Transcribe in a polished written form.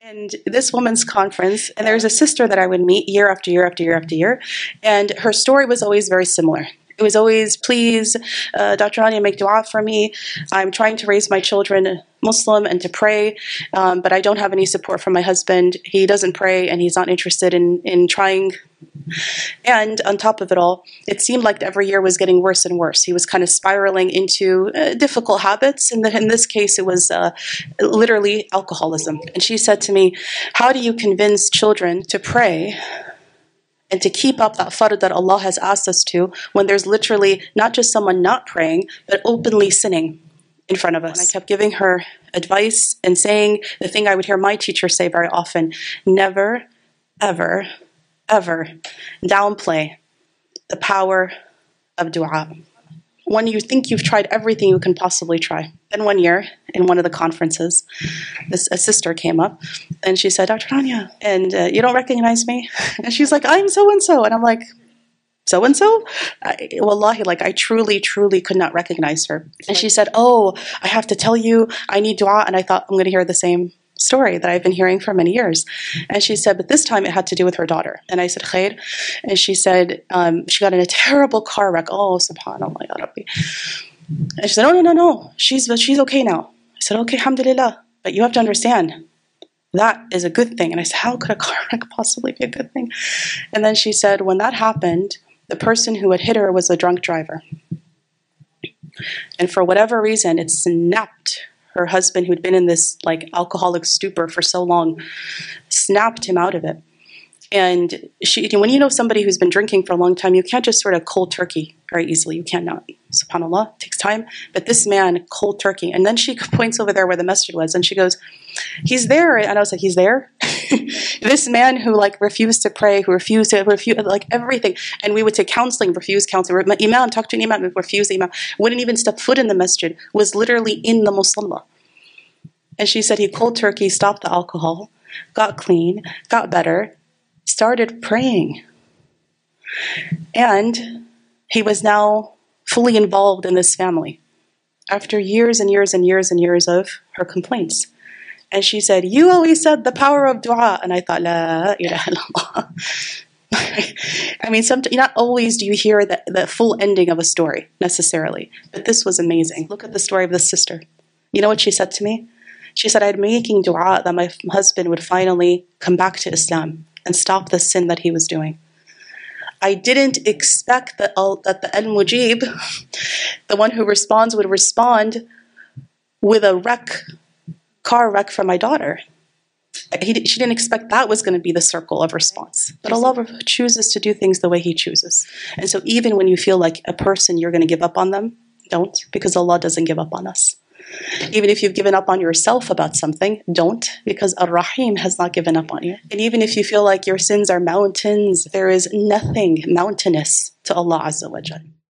And this women's conference, and there's a sister that I would meet year after year after year after year, and her story was always very similar. It was always, please, Dr. Rania, make dua for me. I'm trying to raise my children Muslim and to pray, but I don't have any support from my husband. He doesn't pray, and he's not interested in trying. And on top of it all, it seemed like every year was getting worse and worse. He was kind of spiraling into difficult habits. In this case, it was literally alcoholism. And she said to me, how do you convince children to pray and to keep up that fard that Allah has asked us to when there's literally not just someone not praying, but openly sinning in front of us? And I kept giving her advice and saying the thing I would hear my teacher say very often: never, ever, ever downplay the power of dua. When you think you've tried everything you can possibly try. Then one year, in one of the conferences, a sister came up, and she said, Dr. Rania, and you don't recognize me? And she's like, I'm so-and-so. And I'm like, so-and-so? Wallahi, like I truly, truly could not recognize her. And she said, oh, I have to tell you, I need dua. And I thought, I'm going to hear the same story that I've been hearing for many years. And she said, but this time it had to do with her daughter. And I said, khair. And she said, she got in a terrible car wreck. Oh, subhanAllah, ya Rabbi. And she said, oh, no. She's okay now. I said, okay, alhamdulillah. But you have to understand, that is a good thing. And I said, how could a car wreck possibly be a good thing? And then she said, when that happened, the person who had hit her was a drunk driver. And for whatever reason, it snapped her husband, who'd been in this like alcoholic stupor for so long, snapped him out of it. And when you know somebody who's been drinking for a long time, you can't just sort of cold turkey very easily. You cannot. SubhanAllah, it takes time. But this man, cold turkey. And then she points over there where the masjid was, and she goes, he's there. And I was like, he's there? This man who like refused to pray, who refused like everything. And we would take counseling, refuse counseling. Imam, talk to an imam, refuse imam. Wouldn't even step foot in the masjid, was literally in the musalla. And she said he cold turkey, stopped the alcohol, got clean, got better, started praying. And he was now fully involved in this family after years and years and years and years of her complaints. And she said, you always said the power of dua. And I thought, la ilaha illallah. I mean, not always do you hear the full ending of a story, necessarily. But this was amazing. Look at the story of this sister. You know what she said to me? She said, I'd making dua that my husband would finally come back to Islam and stop the sin that he was doing. I didn't expect that the Al-Mujib, the one who responds, would respond with a car wreck for my daughter. She didn't expect that was going to be the circle of response. But Allah chooses to do things the way He chooses. And so even when you feel like a person, you're going to give up on them, don't, because Allah doesn't give up on us. Even if you've given up on yourself about something, don't, because Ar-Rahim has not given up on you. And even if you feel like your sins are mountains, there is nothing mountainous to Allah Azza wa Jal.